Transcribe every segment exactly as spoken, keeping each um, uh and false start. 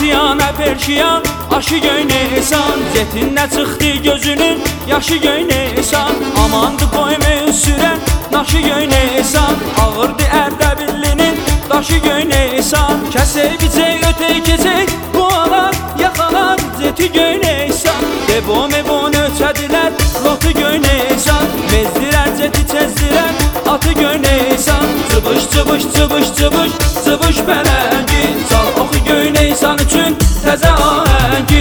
Asiyan, Perşiyan, aşı göynəsən, Zetinlə çıxdı gözünün yaşı göynəsən. Amandı qoyma sürən naşı göynəsən, ağırdı Ərdəbillinin daşı göynəsən. Kəsək bicək ötək keçək, qoğalar yaxalar zeti göynəsən. Debo mebon ötədilər, lotu göynəsən, mezdirər zeti çezdirər, atı göynəsən. Cıbış cıbış cıbış cıbış cıbış bələngi, sal oxu göynəsən üçün təzə ahəngi.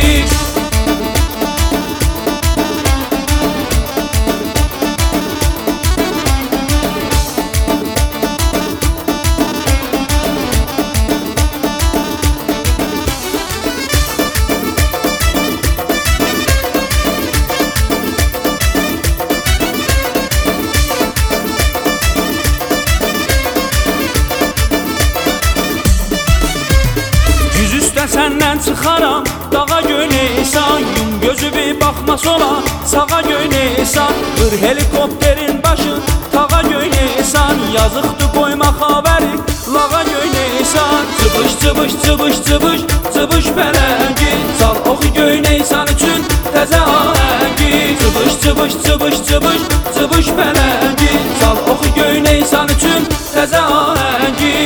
Səndən çıxaram, dağa göynəsən, yum gözü bir baxma sola, sağa göynəsən. Qır helikopterin başı, tağa göynəsən, yazıqdı qoyma xəbəri, lağa göynəsən. Cıbış cıbış cıbış cıbış cıbış bələngi, sal oxu göynəsən üçün təzə ahəngi. Cıbış cıbış cıbış cıbış cıbış bələngi, sal oxu göynəsən üçün təzə ahəngi.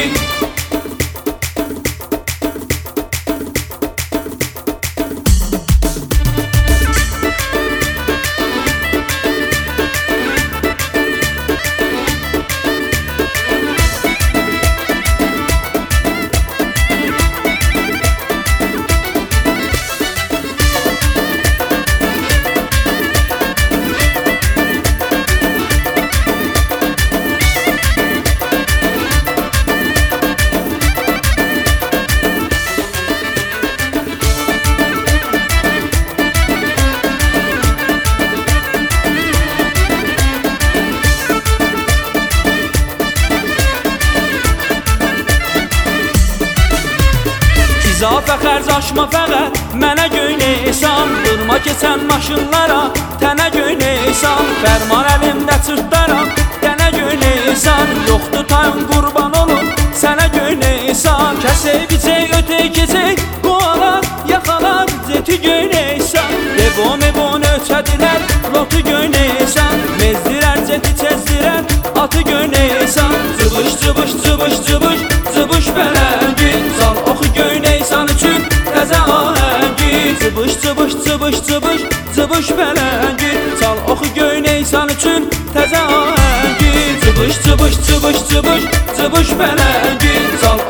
İzafə xərc aşma fəqət mənə göynəsən, durma keçən maşınlara tənə göynəsən. Fərman əlimdə çırtdaram, tənə göynəsən, yoxdur tayın qurban olun sənə göynəsən. Kəsək bicək ötək keçək, qoğalar yaxalar zeti göynəsən. Debo mebon ötədilər, lotu göynəsən, mezdirər zeti çezdirər, atı göynəsən. Cıbış cıbış cıbış cıbış cıbış bələngi, sal oxu göynəsən üçün təzə ahəngi. Cıbış cıbış cıbış cıbış cıbış bələngi, sal oxu göynəsən üçün təzə ahəngi. Cıbış cıbış cıbış cıbış cıbış bələngi, sal